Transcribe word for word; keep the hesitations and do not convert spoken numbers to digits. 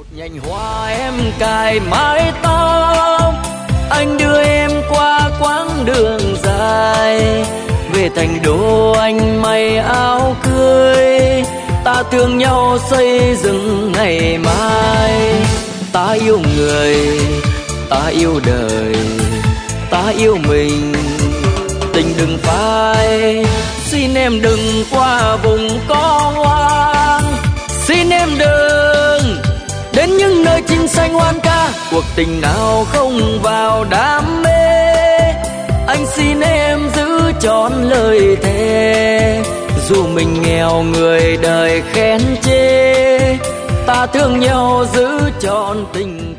Nhành hoa em cài mái tóc, anh đưa em qua quãng đường dài, về thành đô anh may áo cưới, ta thương nhau xây dựng ngày mai. Ta yêu người, ta yêu đời, ta yêu mình, tình đừng phai. Xin em đừng qua vùng có hoang, xin em đừng đến những nơi chim xanh hoan ca. Cuộc tình nào không vào đam mê, anh xin em giữ trọn lời thề. Dù mình nghèo người đời khen chê, ta thương nhau giữ trọn tình.